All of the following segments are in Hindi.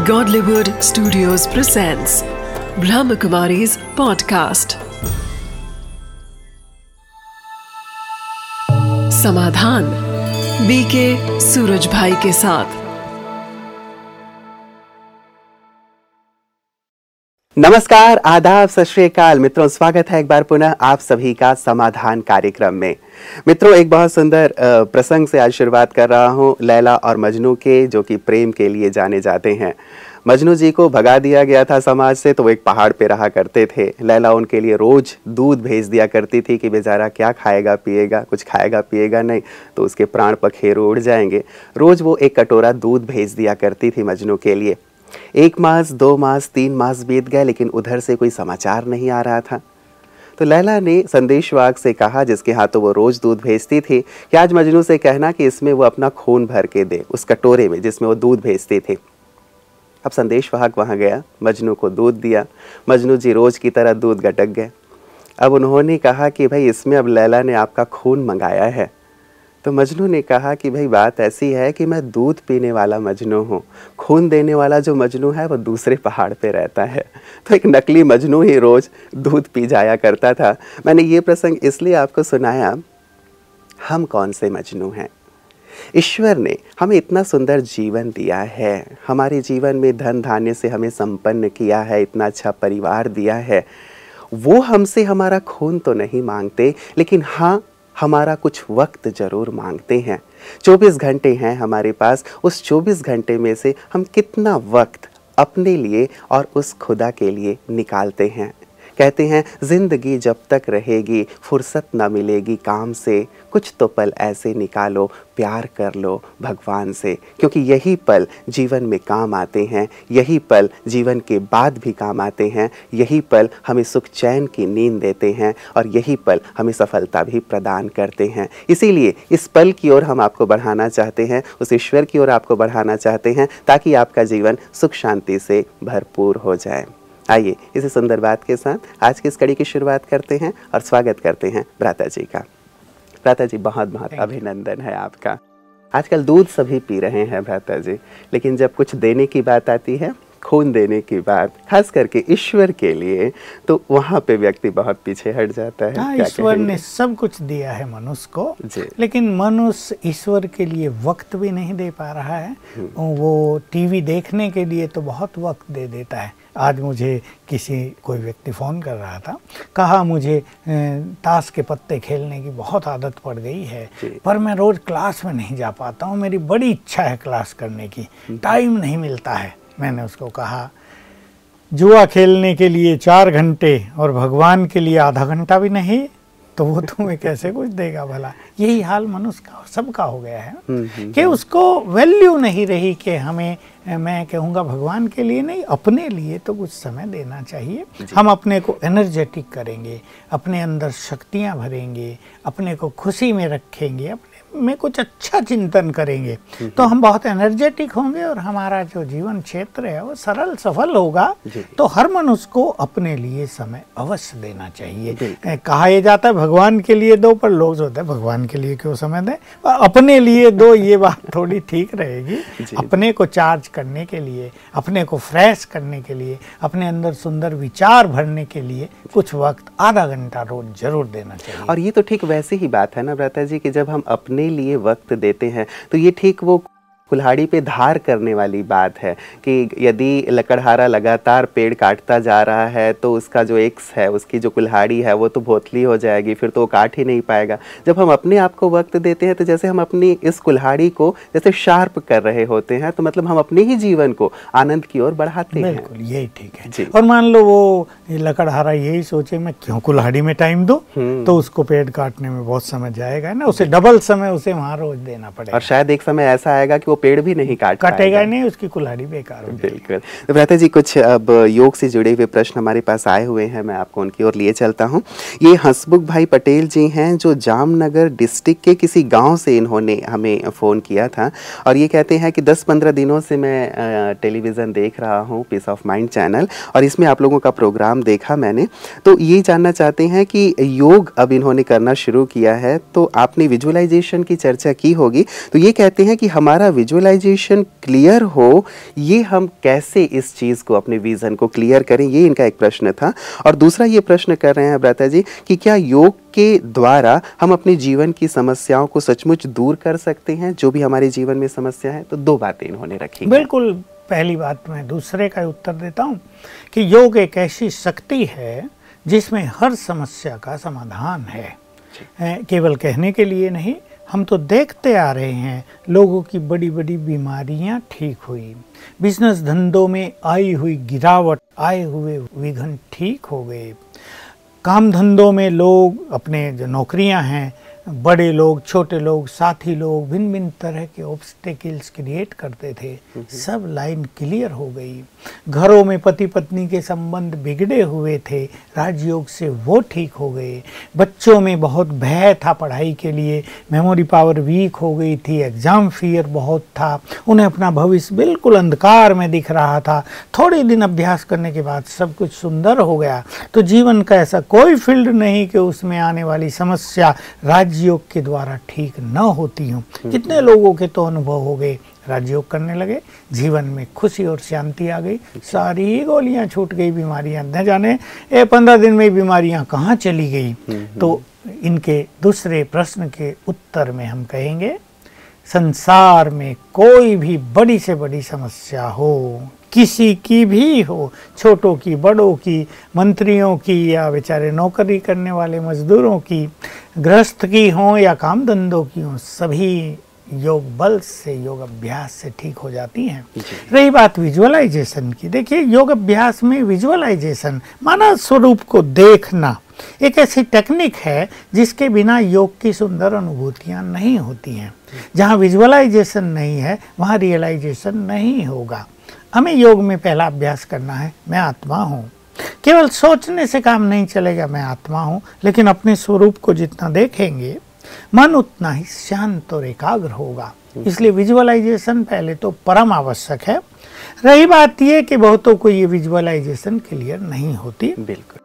Godlywood Studios presents Brahmakumari's podcast. समाधान बीके सूरज भाई के साथ। नमस्कार, आदाब, सत श्री अकाल मित्रों, स्वागत है एक बार पुनः आप सभी का समाधान कार्यक्रम में। मित्रों, एक बहुत सुंदर प्रसंग से आज शुरुआत कर रहा हूँ, लैला और मजनू के, जो कि प्रेम के लिए जाने जाते हैं। मजनू जी को भगा दिया गया था समाज से, तो वो एक पहाड़ पे रहा करते थे। लैला उनके लिए रोज दूध भेज दिया करती थी कि बेचारा क्या खाएगा पिएगा, कुछ खाएगा पिएगा नहीं तो उसके प्राण पखेरु उड़ जाएंगे। रोज वो एक कटोरा दूध भेज दिया करती थी मजनू के लिए। 1 मास, 2 मास, 3 मास बीत गए, लेकिन उधर से कोई समाचार नहीं आ रहा था। तो लैला ने संदेशवाहक से कहा, जिसके हाथों वो रोज दूध भेजती थी, कि आज मजनू से कहना कि इसमें वो अपना खून भर के दे, उस कटोरे में जिसमें वो दूध भेजते थे। अब संदेशवाहक वहाँ गया, मजनू को दूध दिया। मजनू जी रोज की तरह दूध गटक गए। अब उन्होंने कहा कि भाई इसमें अब लैला ने आपका खून मंगाया है। तो मजनू ने कहा कि भाई बात ऐसी है कि मैं दूध पीने वाला मजनू हूँ, खून देने वाला जो मजनू है वो दूसरे पहाड़ पे रहता है। तो एक नकली मजनू ही रोज दूध पी जाया करता था। मैंने ये प्रसंग इसलिए आपको सुनाया, हम कौन से मजनू हैं। ईश्वर ने हमें इतना सुंदर जीवन दिया है, हमारे जीवन में धन धान्य से हमें संपन्न किया है, इतना अच्छा परिवार दिया है। वो हमसे हमारा खून तो नहीं मांगते, लेकिन हाँ हमारा कुछ वक्त ज़रूर मांगते हैं। 24 घंटे हैं हमारे पास, उस 24 घंटे में से हम कितना वक्त अपने लिए और उस खुदा के लिए निकालते हैं। कहते हैं ज़िंदगी जब तक रहेगी फुर्सत ना मिलेगी काम से, कुछ तो पल ऐसे निकालो, प्यार कर लो भगवान से, क्योंकि यही पल जीवन में काम आते हैं, यही पल जीवन के बाद भी काम आते हैं, यही पल हमें सुख चैन की नींद देते हैं और यही पल हमें सफलता भी प्रदान करते हैं। इसीलिए इस पल की ओर हम आपको बढ़ाना चाहते हैं, उस ईश्वर की ओर आपको बढ़ाना चाहते हैं, ताकि आपका जीवन सुख शांति से भरपूर हो जाए। आइए इसी सुंदर बात के साथ आज की इस कड़ी की शुरुआत करते हैं और स्वागत करते हैं भ्राता जी का। भ्राता जी, बहुत बहुत अभिनंदन है आपका। आजकल दूध सभी पी रहे हैं भ्राता जी, लेकिन जब कुछ देने की बात आती है, खून देने की बात, खास करके ईश्वर के लिए, तो वहाँ पे व्यक्ति बहुत पीछे हट जाता है। हाँ, ईश्वर ने सब कुछ दिया है मनुष्य को, लेकिन मनुष्य ईश्वर के लिए वक्त भी नहीं दे पा रहा है। वो टीवी देखने के लिए तो बहुत वक्त दे देता है। आज मुझे कोई व्यक्ति फ़ोन कर रहा था, कहा मुझे ताश के पत्ते खेलने की बहुत आदत पड़ गई है, पर मैं रोज़ क्लास में नहीं जा पाता हूँ, मेरी बड़ी इच्छा है क्लास करने की, टाइम नहीं मिलता है। मैंने उसको कहा, जुआ खेलने के लिए 4 घंटे और भगवान के लिए आधा घंटा भी नहीं, तो वो तुम्हें कैसे कुछ देगा भला। यही हाल मनुष्य का सबका हो गया है कि उसको वैल्यू नहीं रही कि हमें, मैं कहूँगा भगवान के लिए नहीं, अपने लिए तो कुछ समय देना चाहिए। हम अपने को एनर्जेटिक करेंगे, अपने अंदर शक्तियाँ भरेंगे, अपने को खुशी में रखेंगे, अपने में कुछ अच्छा चिंतन करेंगे, तो हम बहुत एनर्जेटिक होंगे और हमारा जो जीवन क्षेत्र है वो सरल सफल होगा। तो हर मनुष्य को अपने लिए समय अवश्य देना चाहिए। कहा यह जाता है भगवान के लिए दो, पर लोग होते हैं भगवान के लिए क्यों समय दें, अपने लिए दो, ये बात थोड़ी ठीक रहेगी। अपने को चार्ज करने के लिए, अपने को फ्रेश करने के लिए, अपने अंदर सुंदर विचार भरने के लिए कुछ वक्त, आधा घंटा रोज जरूर देना चाहिए। और ये तो ठीक वैसे ही बात है ना भ्राता जी, कि जब हम अपने लिए वक्त देते हैं तो ये ठीक वो कुल्हाड़ी पे धार करने वाली बात है कि यदि लकड़हारा लगातार पेड़ काटता जा रहा है तो उसका जो एक्स है, उसकी जो कुल्हाड़ी है वो तो भोथली हो जाएगी, फिर तो वो काट ही नहीं पाएगा। जब हम अपने आप को वक्त देते हैं तो जैसे हम अपनी इस कुल्हाड़ी को जैसे शार्प कर रहे होते हैं, तो मतलब हम अपने ही जीवन को आनंद की ओर बढ़ाते हैं। बिल्कुल, यही ठीक है। और मान लो वो लकड़हारा यही सोचे मैं क्यों कुल्हाड़ी में टाइम दूं, तो उसको पेड़ काटने में बहुत समय जाएगा ना, उसे डबल समय उसे वहाँ रोज देना पड़ेगा। और शायद एक समय ऐसा आएगा कि वो पेड़ भी नहीं काटेगा नहीं, उसकी कुल्हाड़ी बेकार हो जाएगी। बिल्कुल। तो भ्राता जी, कुछ अब योग से जुड़े हुए प्रश्न हमारे पास आए हुए हैं, मैं आपको उनकी ओर लिए चलता हूं। ये हंसमुख भाई पटेल जी हैं, जो जामनगर डिस्ट्रिक्ट के किसी गांव से इन्होंने हमें फ़ोन किया था और ये कहते हैं कि 10-15 दिनों से मैं टेलीविज़न देख रहा हूं, पीस ऑफ माइंड चैनल, और इसमें आप लोगों का प्रोग्राम देखा मैंने, तो ये जानना चाहते हैं कि योग अब इन्होंने करना शुरू किया है, तो आपने विजुअलाइजेशन की चर्चा की होगी, तो ये कहते हैं कि हमारा विजुअलाइजेशन क्लियर हो, ये हम कैसे इस चीज़ को, अपने विज़न को क्लियर करें, ये इनका एक प्रश्न था। और दूसरा ये प्रश्न कर रहे हैं भ्राता जी कि क्या योग के द्वारा हम अपने जीवन की समस्याओं को सचमुच दूर कर सकते हैं, जो भी हमारे जीवन में समस्या है? तो दो बातें इन्होंने रखी। बिल्कुल, पहली बात मैं दूसरे का उत्तर देता हूँ कि योग एक ऐसी शक्ति है जिसमें हर समस्या का समाधान है। केवल कहने के लिए नहीं, हम तो देखते आ रहे हैं लोगों की बड़ी बड़ी बीमारियां ठीक हुई, बिजनेस धंधों में आई हुई गिरावट, आए हुए विघ्न ठीक हो गए, काम धंधों में लोग अपने जो नौकरियां हैं, बड़े लोग, छोटे लोग, साथी लोग भिन्न भिन्न तरह के ऑब्स्टेकल्स क्रिएट करते थे, सब लाइन क्लियर हो गई। घरों में पति पत्नी के संबंध बिगड़े हुए थे, राजयोग से वो ठीक हो गए। बच्चों में बहुत भय था पढ़ाई के लिए, मेमोरी पावर वीक हो गई थी, एग्जाम फियर बहुत था, उन्हें अपना भविष्य बिल्कुल अंधकार में दिख रहा था। थोड़े दिन अभ्यास करने के बाद सब कुछ सुंदर हो गया। तो जीवन का ऐसा कोई फील्ड नहीं कि उसमें आने वाली समस्या राजयोग के द्वारा ठीक न होती हूँ। कितने लोगों के तो अनुभव हो गए, राजयोग करने लगे, जीवन में खुशी और शांति आ गई, सारी गोलियां छूट गई, बीमारियां न जाने 15 दिन में बीमारियां कहाँ चली गई। तो इनके दूसरे प्रश्न के उत्तर में हम कहेंगे, संसार में कोई भी बड़ी से बड़ी समस्या हो, किसी की भी हो, छोटों की, बड़ों की, मंत्रियों की या बेचारे नौकरी करने वाले मजदूरों की, गृहस्थ की हो या काम धंधों की हो, सभी योग बल से, योग अभ्यास से ठीक हो जाती हैं। रही बात विजुअलाइजेशन की, देखिए योग अभ्यास में विजुअलाइजेशन मानव स्वरूप को देखना एक ऐसी टेक्निक है जिसके बिना योग की सुंदर अनुभूतियां नहीं होती हैं। जहाँ विजुअलाइजेशन नहीं है वहाँ रियलाइजेशन नहीं होगा। हमें योग में पहला अभ्यास करना है, मैं आत्मा हूँ। केवल सोचने से काम नहीं चलेगा, मैं आत्मा हूँ, लेकिन अपने स्वरूप को जितना देखेंगे मन उतना ही शांत और एकाग्र होगा। इसलिए विजुअलाइजेशन पहले तो परम आवश्यक है। रही बात ये कि बहुतों को ये विजुअलाइजेशन क्लियर नहीं होती। बिल्कुल,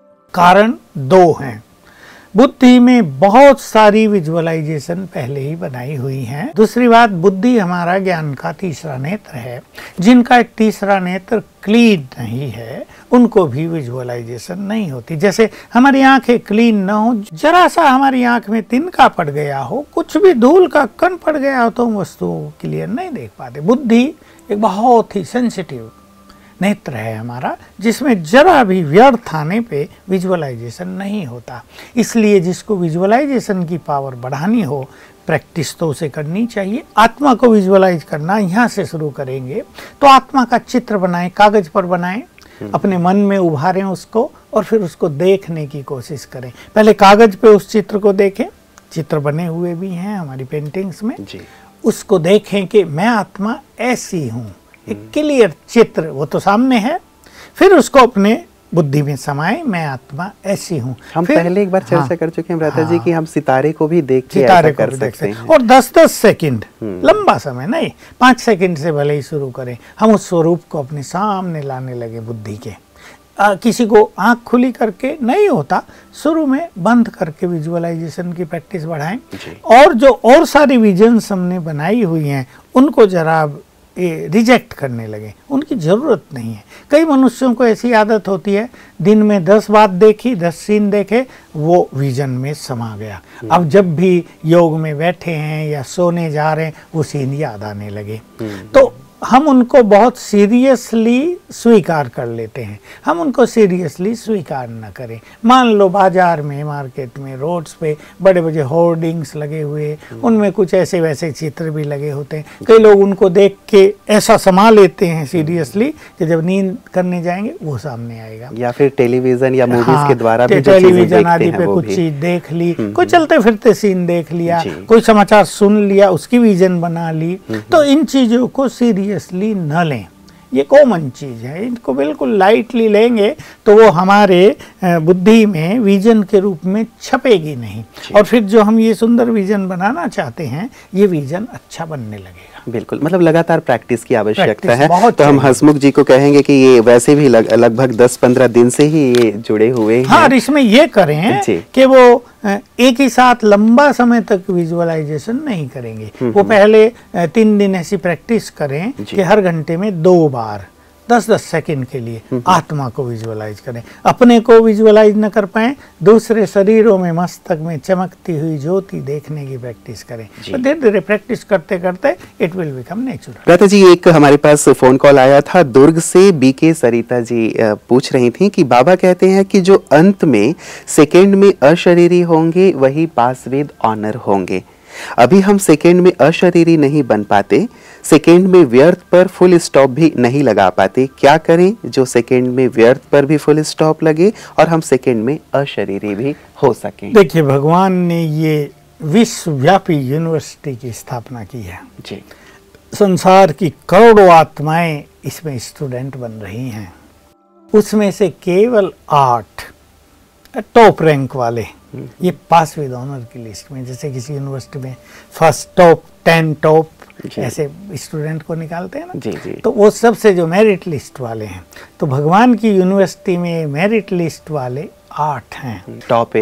कारण दो हैं। बुद्धि में बहुत सारी विजुअलाइजेशन पहले ही बनाई हुई हैं। दूसरी बात, बुद्धि हमारा ज्ञान का तीसरा नेत्र है। जिनका एक तीसरा नेत्र क्लीन नहीं है उनको भी विजुअलाइजेशन नहीं होती। जैसे हमारी आंखें क्लीन न हो, जरा सा हमारी आंख में तिनका पड़ गया हो, कुछ भी धूल का कण पड़ गया हो तो हम वस्तु क्लियर नहीं देख पाते। बुद्धि एक बहुत ही सेंसिटिव नेत्र है हमारा, जिसमें जरा भी व्यर्थ आने पे विजुअलाइजेशन नहीं होता। इसलिए जिसको विजुअलाइजेशन की पावर बढ़ानी हो, प्रैक्टिस तो उसे करनी चाहिए। आत्मा को विजुअलाइज करना यहाँ से शुरू करेंगे तो आत्मा का चित्र बनाएं, कागज पर बनाएं, अपने मन में उभारें उसको और फिर उसको देखने की कोशिश करें। पहले कागज पे उस चित्र को देखें, चित्र बने हुए भी हैं हमारी पेंटिंग्स में जी। उसको देखें कि मैं आत्मा ऐसी हूँ, एक क्लियर चित्र वो तो सामने है। फिर उसको अपने बुद्धि में समाये, मैं आत्मा ऐसी हूँ। हम पहले एक बार चर्चा कर चुके हैं भ्राता जी कि हम सितारे को भी देख के सितारे कर सकते हैं। और 10-10 सेकंड, लंबा समय नहीं, 5 सेकंड से भले ही शुरू करें, हम उस स्वरूप को अपने सामने लाने लगे बुद्धि के। किसी को आंख खुली करके नहीं होता, शुरू में बंद करके विजुअलाइजेशन की प्रैक्टिस बढ़ाएं। और जो और सारी विजन्स हमने बनाई हुई हैं उनको जरा रिजेक्ट करने लगे, उनकी ज़रूरत नहीं है। कई मनुष्यों को ऐसी आदत होती है, दिन में 10 बात देखी, 10 सीन देखे, वो विजन में समा गया। अब जब भी योग में बैठे हैं या सोने जा रहे हैं वो सीन याद आने लगे, तो हम उनको बहुत सीरियसली स्वीकार कर लेते हैं। हम उनको सीरियसली स्वीकार न करें। मान लो बाजार में, मार्केट में, रोड्स पे बड़े बड़े होर्डिंग्स लगे हुए, उनमें कुछ ऐसे वैसे चित्र भी लगे होते हैं। कई लोग उनको देख के ऐसा समा लेते हैं सीरियसली कि जब नींद करने जाएंगे वो सामने आएगा। या फिर टेलीविजन या मूवीज के द्वारा भी टेलीविजन आदि पे कुछ चीज देख ली, कोई चलते फिरते सीन देख लिया, कोई समाचार सुन लिया, उसकी विजन बना ली। तो इन चीजों को सीरियसली न लें, ये कॉमन चीज है। इनको बिल्कुल लाइटली लेंगे तो वो हमारे बुद्धि में विजन के रूप में छपेगी नहीं, और फिर जो हम ये सुंदर विजन बनाना चाहते हैं ये विजन अच्छा बनने लगेगा। बिल्कुल, मतलब लगातार प्रैक्टिस की आवश्यकता है। तो हम हसमुख जी को कहेंगे कि ये वैसे भी लगभग 10-15 दिन से ही ये जुड़े हुए हैं। हाँ, और इसमें ये करें कि वो एक ही साथ लंबा समय तक विजुअलाइजेशन नहीं करेंगे। वो पहले 3 दिन ऐसी प्रैक्टिस करें कि हर घंटे में 2 बार 10-10 सेकंड के लिए आत्मा को विजुअलाइज करें। अपने को विजुअलाइज न कर पाए, दूसरे शरीरों में मस्तक में चमकती हुई ज्योति देखने की प्रैक्टिस करें। तो धीरे धीरे प्रैक्टिस करते करते इट विल बिकम नेचुरल। प्रातः जी, एक हमारे पास फोन कॉल आया था दुर्ग से, बीके सरिता जी पूछ रही थी कि बाबा कहते हैं कि जो अंत में सेकेंड में अशरीरी होंगे वही पास विद ऑनर होंगे। अभी हम सेकेंड में अशरीरी नहीं बन पाते, सेकेंड में व्यर्थ पर फुल स्टॉप भी नहीं लगा पाते। क्या करें जो सेकेंड में व्यर्थ पर भी फुल स्टॉप लगे और हम सेकेंड में अशरीरी भी हो सकें? देखिए, भगवान ने ये विश्वव्यापी यूनिवर्सिटी की स्थापना की है जी। संसार की करोड़ों आत्माएं इसमें स्टूडेंट बन रही हैं। उसमें से केवल 8 टॉप रैंक वाले ये पास विद ऑनर की लिस्ट में, जैसे किसी यूनिवर्सिटी में फर्स्ट टॉप 10 टॉप ऐसे स्टूडेंट को निकालते हैं ना, जी जी। तो वो सबसे जो मेरिट लिस्ट वाले हैं, तो भगवान की यूनिवर्सिटी में मेरिट लिस्ट वाले 8 हैं। टॉप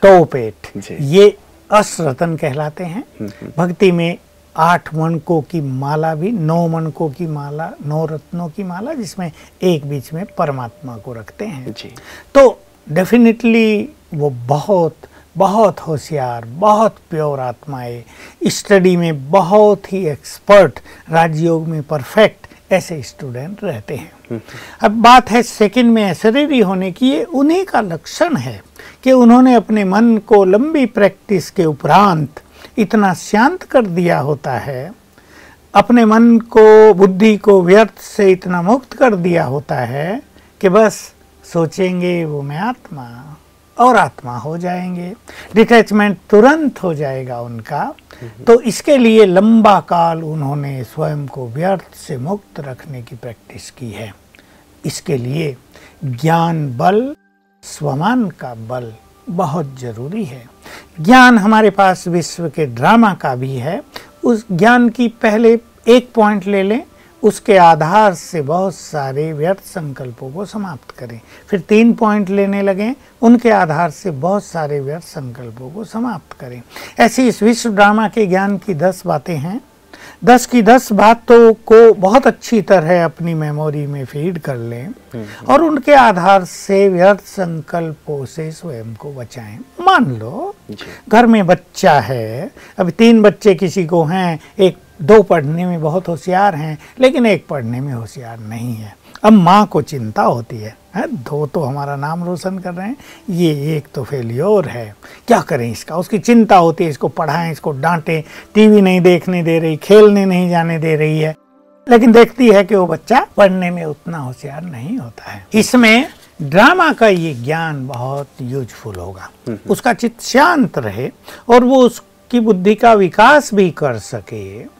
8 ये अश्रतन कहलाते हैं। भक्ति में 8 मनकों की माला भी, 9 मनकों की माला, 9 रत्नों की माला, जिसमें एक बीच में परमात्मा को रखते हैं जी। तो डेफिनेटली वो बहुत बहुत होशियार, बहुत प्योर आत्माएं, स्टडी में बहुत ही एक्सपर्ट, राजयोग में परफेक्ट ऐसे स्टूडेंट रहते हैं। अब बात है सेकंड में अशरीरी होने की। ये उन्हीं का लक्षण है कि उन्होंने अपने मन को लंबी प्रैक्टिस के उपरांत इतना शांत कर दिया होता है, अपने मन को, बुद्धि को व्यर्थ से इतना मुक्त कर दिया होता है कि बस सोचेंगे वो मैं आत्मा और आत्मा हो जाएंगे, डिटैचमेंट तुरंत हो जाएगा उनका। तो इसके लिए लंबा काल उन्होंने स्वयं को व्यर्थ से मुक्त रखने की प्रैक्टिस की है। इसके लिए ज्ञान बल, स्वमान का बल बहुत जरूरी है। ज्ञान हमारे पास विश्व के ड्रामा का भी है। उस ज्ञान की पहले एक पॉइंट ले लें, उसके आधार से बहुत सारे व्यर्थ संकल्पों को समाप्त करें। फिर 3 पॉइंट लेने लगें, उनके आधार से बहुत सारे व्यर्थ संकल्पों को समाप्त करें। ऐसी इस विश्व ड्रामा के ज्ञान की 10 बातें हैं। 10 की 10 बातों को बहुत अच्छी तरह अपनी मेमोरी में फीड कर लें और उनके आधार से व्यर्थ संकल्पों से स्वयं को बचाएं। मान लो घर में बच्चा है, अभी 3 बच्चे किसी को हैं, 2 पढ़ने में बहुत होशियार हैं लेकिन 1 पढ़ने में होशियार नहीं है। अब माँ को चिंता होती है, 2 तो हमारा नाम रोशन कर रहे हैं, ये 1 तो फेलियर है, क्या करें इसका। उसकी चिंता होती है, इसको पढ़ाएं, इसको डांटें, टीवी नहीं देखने दे रही, खेलने नहीं जाने दे रही है, लेकिन देखती है कि वो बच्चा पढ़ने में उतना होशियार नहीं होता है। इसमें ड्रामा का ये ज्ञान बहुत यूजफुल होगा। उसका चित्त शांत रहे और वो उसकी बुद्धि का विकास भी कर सके।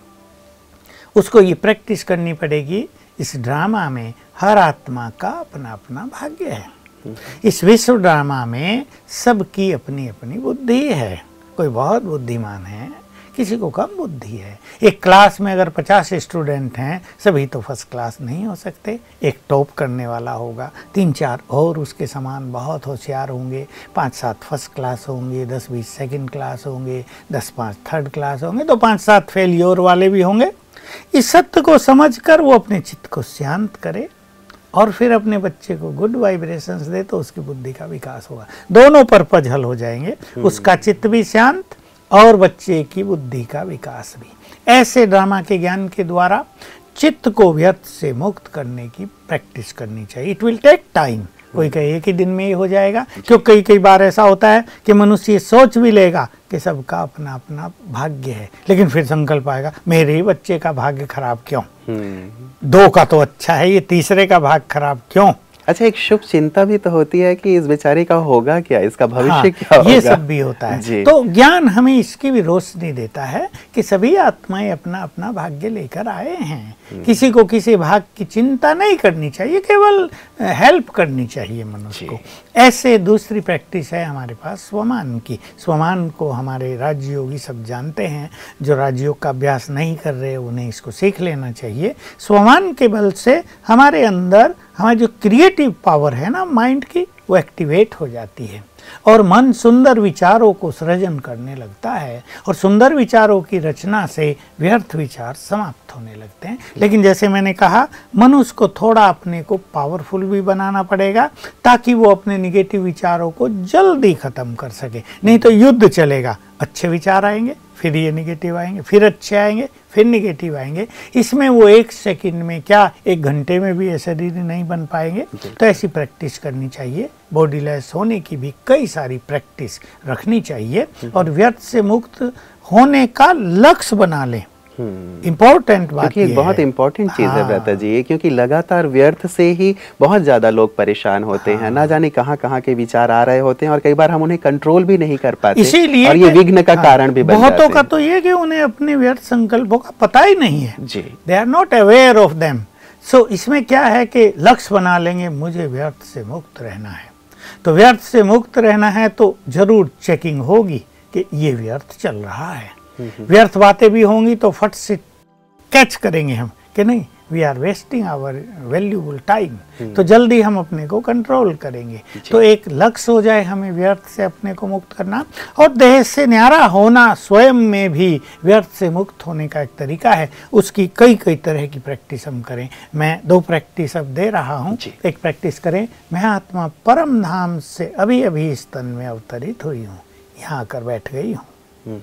उसको ये प्रैक्टिस करनी पड़ेगी। इस ड्रामा में हर आत्मा का अपना अपना भाग्य है। इस विश्व ड्रामा में सबकी अपनी अपनी बुद्धि है। कोई बहुत बुद्धिमान है, किसी को कम बुद्धि है। एक क्लास में अगर 50 स्टूडेंट हैं, सभी तो फर्स्ट क्लास नहीं हो सकते। एक टॉप करने वाला होगा, 3-4 और उसके समान बहुत होशियार होंगे, 5-7 फर्स्ट क्लास होंगे, 10-20 सेकंड क्लास होंगे, 10-5 थर्ड क्लास होंगे, तो 5-7 फेलियर वाले भी होंगे। इस सत्य को समझकर वो अपने चित्त को शांत करे और फिर अपने बच्चे को गुड वाइब्रेशंस दे, तो उसकी बुद्धि का विकास होगा। दोनों पर्पज हल हो जाएंगे, उसका चित्त भी शांत और बच्चे की बुद्धि का विकास भी। ऐसे ड्रामा के ज्ञान के द्वारा चित्त को व्यर्थ से मुक्त करने की प्रैक्टिस करनी चाहिए। It will take time. कोई कहे एक ही दिन में ही हो जाएगा, क्योंकि कई बार ऐसा होता है कि मनुष्य ये सोच भी लेगा कि सबका अपना अपना भाग्य है, लेकिन फिर संकल्प आएगा मेरे ही बच्चे का भाग्य खराब क्यों, 2 का तो अच्छा है, ये तीसरे का भाग्य खराब क्यों। अच्छा, एक शुभ चिंता भी तो होती है कि इस बेचारे का होगा क्या, इसका भविष्य क्या होगा। ये सब भी होता है। तो ज्ञान हमें इसकी भी रोशनी देता है कि सभी आत्माएं अपना अपना भाग्य लेकर आए हैं। किसी को किसी भाग्य की चिंता नहीं करनी चाहिए, केवल हेल्प करनी चाहिए मनुष्य को। ऐसे दूसरी प्रैक्टिस है हमारे पास स्वमान की। स्वमान को हमारे राजयोगी सब जानते हैं। जो राजयोग का अभ्यास नहीं कर रहे उन्हें इसको सीख लेना चाहिए। स्वमान के बल से हमारे अंदर हमारी जो क्रिएटिव पावर है ना माइंड की, वो एक्टिवेट हो जाती है और मन सुंदर विचारों को सृजन करने लगता है और सुंदर विचारों की रचना से व्यर्थ विचार समाप्त होने लगते हैं। लेकिन जैसे मैंने कहा, मनुष्य को थोड़ा अपने को पावरफुल भी बनाना पड़ेगा ताकि वो अपने निगेटिव विचारों को जल्दी खत्म कर सके, नहीं तो युद्ध चलेगा। अच्छे विचार आएंगे, फिर ये निगेटिव आएंगे, फिर अच्छे आएंगे, फिर निगेटिव आएंगे। इसमें वो 1 सेकंड में क्या 1 घंटे में भी ऐसे नहीं बन पाएंगे। तो ऐसी प्रैक्टिस करनी चाहिए। बॉडीलेस होने की भी कई सारी प्रैक्टिस रखनी चाहिए और व्यर्थ से मुक्त होने का लक्ष्य बना लें। इम्पोर्टेंट बात ये बहुत इम्पोर्टेंट चीज है ब्रता जी, क्योंकि लगातार व्यर्थ से ही बहुत ज्यादा लोग परेशान होते हैं। ना जाने कहाँ कहाँ के विचार आ रहे होते हैं और कई बार हम उन्हें कंट्रोल भी नहीं कर पाते, इसीलिए और ये विघ्न का कारण भी बन जाते हैं। बहुतों का तो ये कि उन्हें अपने व्यर्थ संकल्पों का पता ही नहीं है जी, they are not aware of them. So इसमें क्या है कि लक्ष्य बना लेंगे, मुझे व्यर्थ से मुक्त रहना है। तो व्यर्थ से मुक्त रहना है तो जरूर चेकिंग होगी कि ये व्यर्थ चल रहा है। व्यर्थ बातें भी होंगी तो फट से कैच करेंगे हम कि नहीं, we are wasting our valuable time, तो जल्दी हम अपने को कंट्रोल करेंगे। तो एक लक्ष्य हो जाए हमें व्यर्थ से अपने को मुक्त करना, और देह से न्यारा होना स्वयं में भी व्यर्थ से मुक्त होने का एक तरीका है। उसकी कई तरह की प्रैक्टिस हम करें। मैं 2 प्रैक्टिस अब दे रहा हूँ। एक प्रैक्टिस करें, मैं आत्मा परम धाम से अभी अभी इस तन में अवतरित हुई हूँ, यहाँ आकर बैठ गई हूँ।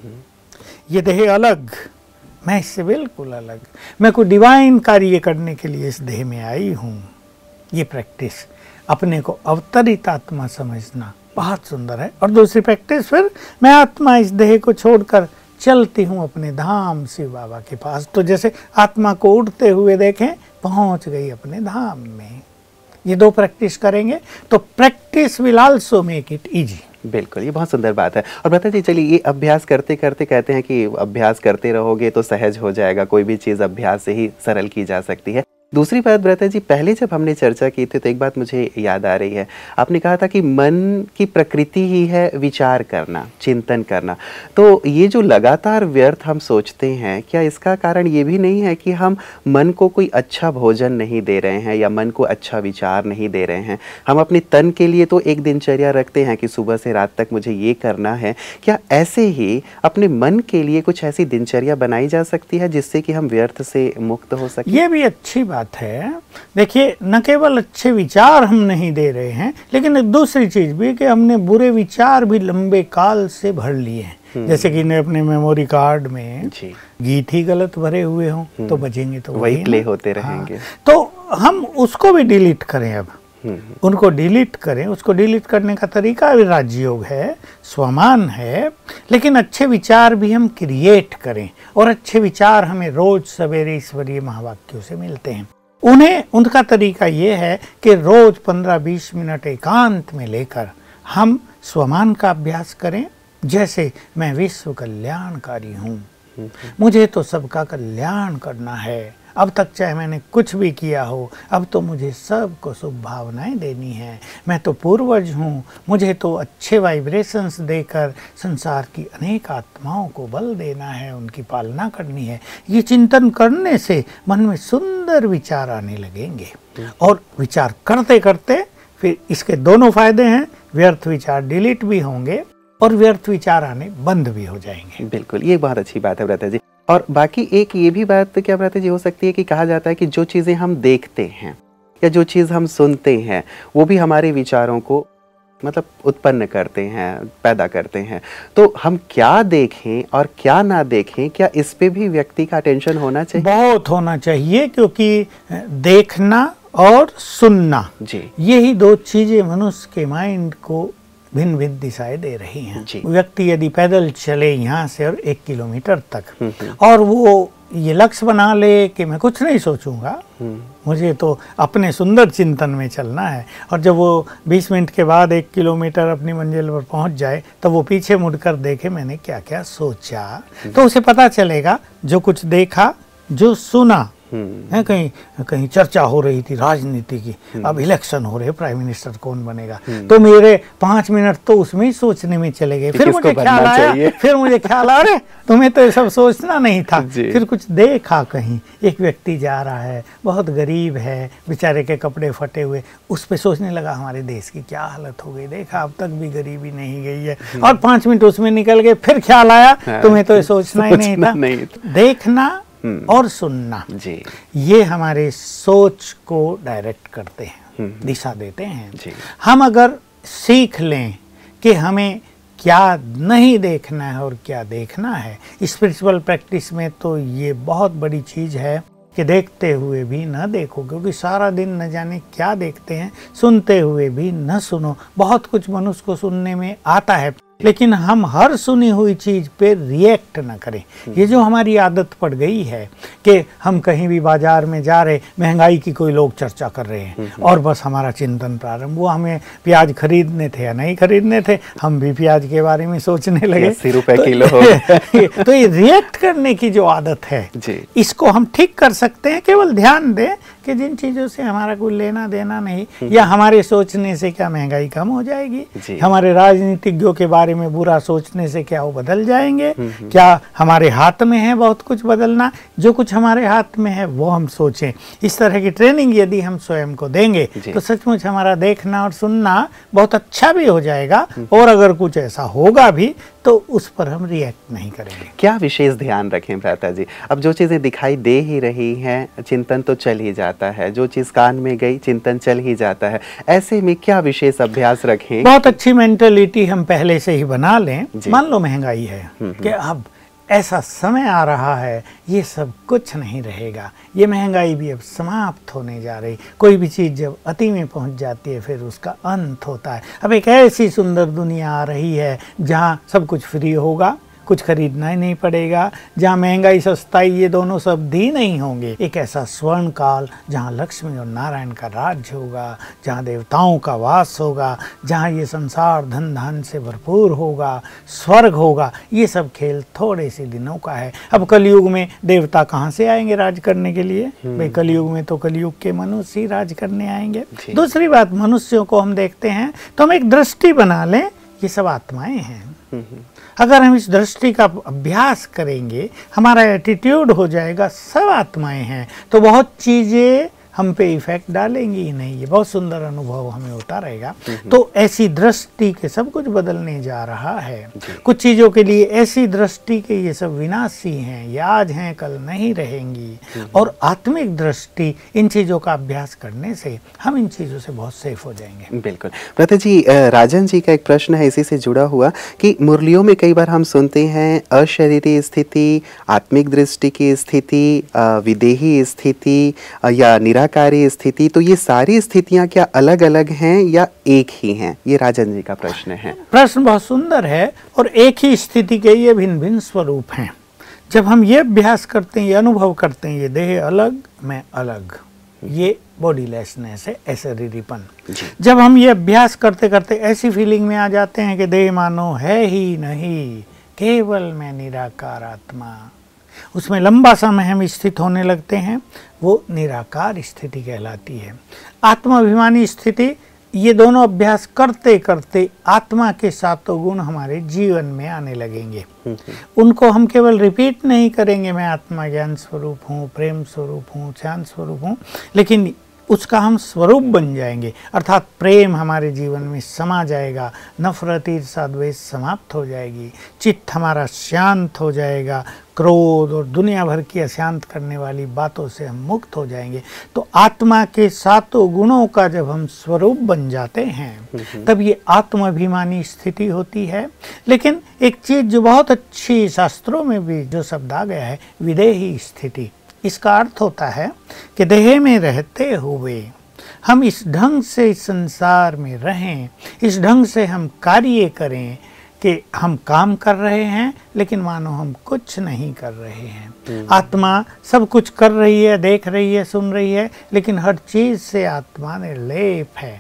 ये देह अलग, मैं इससे बिल्कुल अलग, मैं कोई डिवाइन कार्य करने के लिए इस देह में आई हूँ। ये प्रैक्टिस, अपने को अवतरित आत्मा समझना बहुत सुंदर है। और दूसरी प्रैक्टिस, फिर मैं आत्मा इस देह को छोड़कर चलती हूँ अपने धाम शिव बाबा के पास। तो जैसे आत्मा को उड़ते हुए देखें, पहुँच गई अपने धाम में। ये 2 प्रैक्टिस करेंगे तो practice will also make it easy. बिल्कुल, ये बहुत सुंदर बात है। और बता जी, चलिए ये अभ्यास करते करते कहते हैं कि अभ्यास करते रहोगे तो सहज हो जाएगा, कोई भी चीज़ अभ्यास से ही सरल की जा सकती है। दूसरी बात ब्रता जी, पहले जब हमने चर्चा की थी तो एक बात मुझे याद आ रही है। आपने कहा था कि मन की प्रकृति ही है विचार करना, चिंतन करना। तो ये जो लगातार व्यर्थ हम सोचते हैं, क्या इसका कारण ये भी नहीं है कि हम मन को कोई अच्छा भोजन नहीं दे रहे हैं या मन को अच्छा विचार नहीं दे रहे हैं? हम अपने तन के लिए तो एक दिनचर्या रखते हैं कि सुबह से रात तक मुझे ये करना है। क्या ऐसे ही अपने मन के लिए कुछ ऐसी दिनचर्या बनाई जा सकती है जिससे कि हम व्यर्थ से मुक्त हो सकें? ये भी अच्छी बात है। देखिए, न केवल अच्छे विचार हम नहीं दे रहे हैं, लेकिन एक दूसरी चीज भी कि हमने बुरे विचार भी लंबे काल से भर लिए हैं। जैसे कि अपने मेमोरी कार्ड में गीत ही गलत भरे हुए हों तो बचेंगे तो वही प्ले होते रहेंगे। तो हम उसको भी डिलीट करें, अब उनको डिलीट करें। उसको डिलीट करने का तरीका भी राजयोग है, स्वमान है, लेकिन अच्छे विचार भी हम क्रिएट करें। और अच्छे विचार हमें रोज सवेरे ईश्वरीय महावाक्यों से मिलते हैं। उनका तरीका ये है कि रोज 15-20 मिनट एकांत में लेकर हम स्वमान का अभ्यास करें। जैसे मैं विश्व कल्याणकारी हूँ, मुझे तो सबका कल्याण करना है। अब तक चाहे मैंने कुछ भी किया हो, अब तो मुझे सबको शुभ भावनाएं देनी है। मैं तो पूर्वज हूँ, मुझे तो अच्छे वाइब्रेशंस देकर संसार की अनेक आत्माओं को बल देना है, उनकी पालना करनी है। ये चिंतन करने से मन में सुंदर विचार आने लगेंगे। और विचार करते करते फिर इसके दोनों फायदे हैं, व्यर्थ विचार डिलीट भी होंगे और व्यर्थ विचार आने बंद भी हो जाएंगे। बिल्कुल, ये बहुत अच्छी बात है ब्रता जी। और बाकी एक ये भी बात क्या ब्रता जी हो सकती है कि कहा जाता है कि जो चीज़ें हम देखते हैं या जो चीज़ हम सुनते हैं वो भी हमारे विचारों को मतलब उत्पन्न करते हैं, पैदा करते हैं। तो हम क्या देखें और क्या ना देखें, क्या इस पे भी व्यक्ति का अटेंशन होना चाहिए? बहुत होना चाहिए, क्योंकि देखना और सुनना यही 2 चीजें मनुष्य के माइंड को भिन्न भिन्न दिशाएं दे रही हैं। व्यक्ति यदि पैदल चले यहाँ से और 1 किलोमीटर तक और वो ये लक्ष्य बना ले कि मैं कुछ नहीं सोचूंगा, मुझे तो अपने सुंदर चिंतन में चलना है, और जब वो 20 मिनट के बाद 1 किलोमीटर अपनी मंजिल पर पहुंच जाए तो वो पीछे मुड़कर देखे मैंने क्या क्या सोचा, तो उसे पता चलेगा जो कुछ देखा, जो सुना, है कहीं कहीं चर्चा हो रही थी राजनीति की, अब इलेक्शन हो रहे, प्राइम मिनिस्टर कौन बनेगा, तो मेरे 5 मिनट तो उसमें ही सोचने में चले गए। फिर मुझे ख्याल आया, अरे तुम्हें तो ये सब सोचना नहीं था। फिर कुछ देखा, कहीं एक व्यक्ति जा रहा है, बहुत गरीब है, बेचारे के कपड़े फटे हुए, उस पे सोचने लगा हमारे देश की क्या हालत हो गई, देखा अब तक भी गरीबी नहीं गई है। और 5 मिनट उसमें निकल गए, फिर ख्याल आया तुम्हें तो ये सोचना ही नहीं था। देखना और सुनना जी, ये हमारे सोच को डायरेक्ट करते हैं, दिशा देते हैं जी। हम अगर सीख लें कि हमें क्या नहीं देखना है और क्या देखना है, स्पिरिचुअल प्रैक्टिस में तो ये बहुत बड़ी चीज़ है कि देखते हुए भी न देखो, क्योंकि सारा दिन न जाने क्या देखते हैं, सुनते हुए भी न सुनो। बहुत कुछ मनुष्य को सुनने में आता है, लेकिन हम हर सुनी हुई चीज पे रिएक्ट न करें। ये जो हमारी आदत पड़ गई है कि हम कहीं भी बाजार में जा रहे, महंगाई की कोई लोग चर्चा कर रहे हैं और बस हमारा चिंतन प्रारंभ हुआ, हमें प्याज खरीदने थे या नहीं खरीदने थे, हम भी प्याज के बारे में सोचने लगे, 80 रुपए किलो हो। तो ये रिएक्ट करने की जो आदत है जी, इसको हम ठीक कर सकते हैं। केवल ध्यान दें कि जिन चीजों से हमारा कोई लेना देना नहीं, या हमारे सोचने से क्या महंगाई कम हो जाएगी, हमारे राजनीतिज्ञों के बारे में बुरा सोचने से क्या वो बदल जाएंगे, क्या हमारे हाथ में है बहुत कुछ बदलना, जो कुछ हमारे हाथ में है वो हम सोचें। इस तरह की ट्रेनिंग यदि हम स्वयं को देंगे तो सचमुच हमारा देखना और सुनना बहुत अच्छा भी हो जाएगा, और अगर कुछ ऐसा होगा भी तो उस पर हम रिएक्ट नहीं करेंगे। क्या विशेष ध्यान रखें भ्राता जी? अब जो चीजें दिखाई दे ही रही हैं, चिंतन तो चल ही जाता है, जो चीज कान में गई चिंतन चल ही जाता है, ऐसे में क्या विशेष अभ्यास रखें? बहुत अच्छी मेंटलिटी हम पहले से ही बना लें। मान लो महंगाई है कि अब ऐसा समय आ रहा है, ये सब कुछ नहीं रहेगा, ये महंगाई भी अब समाप्त होने जा रही। कोई भी चीज़ जब अति में पहुंच जाती है फिर उसका अंत होता है। अब एक ऐसी सुंदर दुनिया आ रही है जहां सब कुछ फ्री होगा, कुछ खरीदना ही नहीं पड़ेगा, जहाँ महंगाई सस्ताई ये दोनों शब्द ही नहीं होंगे। एक ऐसा स्वर्ण काल जहाँ लक्ष्मी और नारायण का राज्य होगा, जहाँ देवताओं का वास होगा, जहाँ ये संसार धन धान से भरपूर होगा, स्वर्ग होगा। ये सब खेल थोड़े से दिनों का है। अब कलयुग में देवता कहाँ से आएंगे राज करने के लिए? भाई कलयुग में तो कलयुग के मनुष्य ही राज करने आएंगे। दूसरी बात, मनुष्यों को हम देखते हैं तो हम एक दृष्टि बना लें, ये सब आत्माएं हैं। अगर हम इस दृष्टि का अभ्यास करेंगे, हमारा एटीट्यूड हो जाएगा सब आत्माएं हैं, तो बहुत चीजें हम पे इफेक्ट डालेंगी ही नहीं। ये बहुत सुंदर अनुभव हमें होता रहेगा। तो ऐसी दृष्टि के सब कुछ बदलने जा रहा है। कुछ चीज़ों के लिए ऐसी दृष्टि के ये सब विनाशी हैं, ये आज हैं कल नहीं रहेंगी। और आत्मिक दृष्टि, इन चीज़ों का अभ्यास करने से हम इन चीज़ों से बहुत सेफ हो जाएंगे। बिल्कुल। भ्राता जी, राजन जी का एक प्रश्न है इसी से जुड़ा हुआ कि मुरलियों में कई बार हम सुनते हैं अशरीरी स्थिति, आत्मिक दृष्टि की स्थिति, विदेही स्थिति या निराकारी स्थिति, तो ये सारी स्थितियां क्या अलग अलग हैं या एक ही हैं? ये राजन जी का प्रश्न है। प्रश्न बहुत सुंदर है। और एक ही स्थिति के ये भिन्न भिन्न स्वरूप हैं। जब हम ये अभ्यास करते हैं, ये अनुभव करते हैं, ये देह अलग मैं अलग, ये बॉडीलेसनेस है, अशरीरीपन। जब हम ये अभ्यास करते करते ऐसी फीलिंग में आ जाते हैं कि देह मानो है ही नहीं, केवल मैं निराकार आत्मा, उसमें लंबा समय हम स्थित होने लगते हैं, वो निराकार स्थिति कहलाती है। आत्माभिमानी स्थिति, ये दोनों अभ्यास करते करते आत्मा के सातों गुण हमारे जीवन में आने लगेंगे। उनको हम केवल रिपीट नहीं करेंगे, मैं आत्मा ज्ञान स्वरूप हूँ, प्रेम स्वरूप हूँ, शांत स्वरूप हूँ, लेकिन उसका हम स्वरूप बन जाएंगे। अर्थात प्रेम हमारे जीवन में समा जाएगा, नफरत ईर्ष्या द्वेष समाप्त हो जाएगी, चित्त हमारा शांत हो जाएगा, क्रोध और दुनिया भर की अशांत करने वाली बातों से हम मुक्त हो जाएंगे। तो आत्मा के सातों गुणों का जब हम स्वरूप बन जाते हैं तब ये आत्माभिमानी स्थिति होती है। लेकिन एक चीज़ जो बहुत अच्छी शास्त्रों में भी जो शब्द आ गया है, विदेही स्थिति, इसका अर्थ होता है कि देह में रहते हुए हम इस ढंग से इस संसार में रहें, इस ढंग से हम कार्य करें कि हम काम कर रहे हैं लेकिन मानो हम कुछ नहीं कर रहे हैं। आत्मा सब कुछ कर रही है, देख रही है, सुन रही है, लेकिन हर चीज़ से आत्मा निर्लेप है।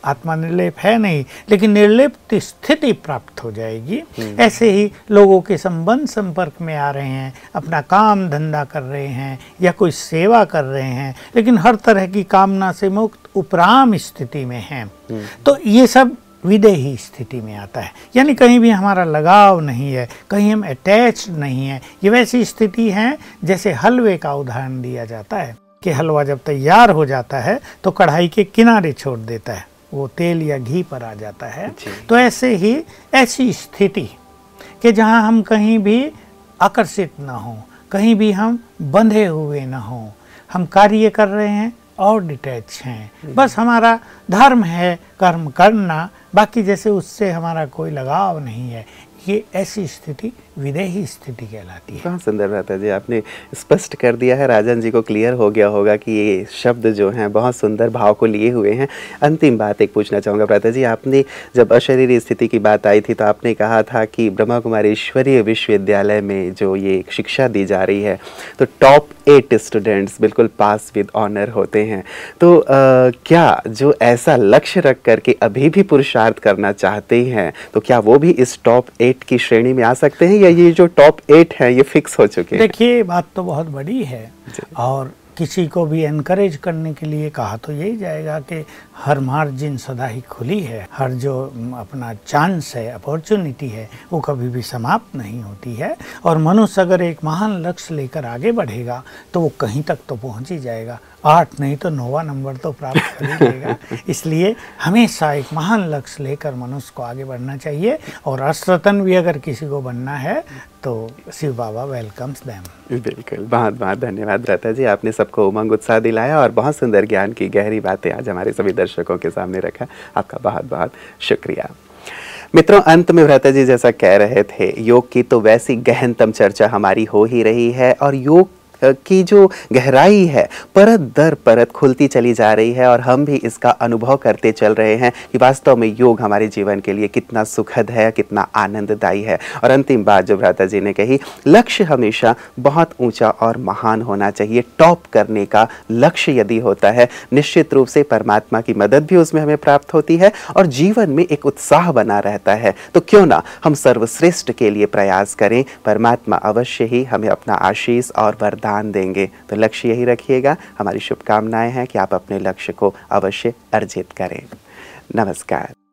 आत्मा निर्लेप है नहीं, लेकिन निर्लिप्त स्थिति प्राप्त हो जाएगी। ऐसे ही लोगों के संबंध संपर्क में आ रहे हैं, अपना काम धंधा कर रहे हैं या कोई सेवा कर रहे हैं, लेकिन हर तरह की कामना से मुक्त उपराम स्थिति में हैं, तो ये सब विदेही स्थिति में आता है। यानी कहीं भी हमारा लगाव नहीं है, कहीं हम अटैच्ड नहीं है। ये वैसी स्थिति है जैसे हलवे का उदाहरण दिया जाता है कि हलवा जब तैयार हो जाता है तो कढ़ाई के किनारे छोड़ देता है, वो तेल या घी पर आ जाता है। तो ऐसे ही ऐसी स्थिति कि जहाँ हम कहीं भी आकर्षित ना हो, कहीं भी हम बंधे हुए ना हो, हम कार्य कर रहे हैं और डिटैच हैं, बस हमारा धर्म है कर्म करना, बाकी जैसे उससे हमारा कोई लगाव नहीं है, ये ऐसी स्थिति विदेही स्थिति कहलाती है। बहुत सुंदर भ्राता जी, आपने स्पष्ट कर दिया है, राजन जी को क्लियर हो गया होगा कि ये शब्द जो हैं बहुत सुंदर भाव को लिए हुए हैं। अंतिम बात एक पूछना चाहूँगा भ्राता जी, आपने जब अशरीरी स्थिति की बात आई थी तो आपने कहा था कि ब्रह्मा कुमारी ईश्वरीय विश्वविद्यालय में जो ये शिक्षा दी जा रही है तो टॉप 8 स्टूडेंट्स बिल्कुल पास विद ऑनर होते हैं। तो क्या जो ऐसा लक्ष्य रख करके अभी भी पुरुषार्थ करना चाहते हैं तो क्या वो भी इस टॉप 8 की श्रेणी में आ सकते हैं, या ये जो टॉप 8 है ये फिक्स हो चुके हैं? देखिए, बात तो बहुत बड़ी है और किसी को भी एनकरेज करने के लिए कहा तो यही जाएगा कि हर मार्जिन सदा ही खुली है, हर जो अपना चांस है, अपॉर्चुनिटी है, वो कभी भी समाप्त नहीं होती है। और मनुष्य अगर एक महान लक्ष्य लेकर आगे बढ़ेगा तो वो कहीं तक तो पहुंच ही जाएगा, 8 नहीं तो 9वां नंबर तो प्राप्त कर ही लेगा। इसलिए हमेशा एक महान लक्ष्य लेकर मनुष्य को आगे बढ़ना चाहिए, और अश्रतन भी अगर किसी को बनना है तो शिव बाबा वेलकम्स देम। बिल्कुल, बहुत बहुत धन्यवाद भ्राता जी, आपने सबको उमंग उत्साह दिलाया और बहुत सुंदर ज्ञान की गहरी बातें आज हमारे सभी दर्शकों के सामने रखा। आपका बहुत बहुत शुक्रिया। मित्रों, अंत में भ्राता जी जैसा कह रहे थे, योग की तो वैसी गहनतम चर्चा हमारी हो ही रही है और योग की जो गहराई है परत दर परत खुलती चली जा रही है, और हम भी इसका अनुभव करते चल रहे हैं कि वास्तव में योग हमारे जीवन के लिए कितना सुखद है, कितना आनंददायी है। और अंतिम बात जो भ्राता जी ने कही, लक्ष्य हमेशा बहुत ऊंचा और महान होना चाहिए। टॉप करने का लक्ष्य यदि होता है, निश्चित रूप से परमात्मा की मदद भी उसमें हमें प्राप्त होती है और जीवन में एक उत्साह बना रहता है। तो क्यों ना हम सर्वश्रेष्ठ के लिए प्रयास करें, परमात्मा अवश्य ही हमें अपना आशीष और वरदान देंगे। तो लक्ष्य यही रखिएगा। हमारी शुभकामनाएं हैं कि आप अपने लक्ष्य को अवश्य अर्जित करें। नमस्कार।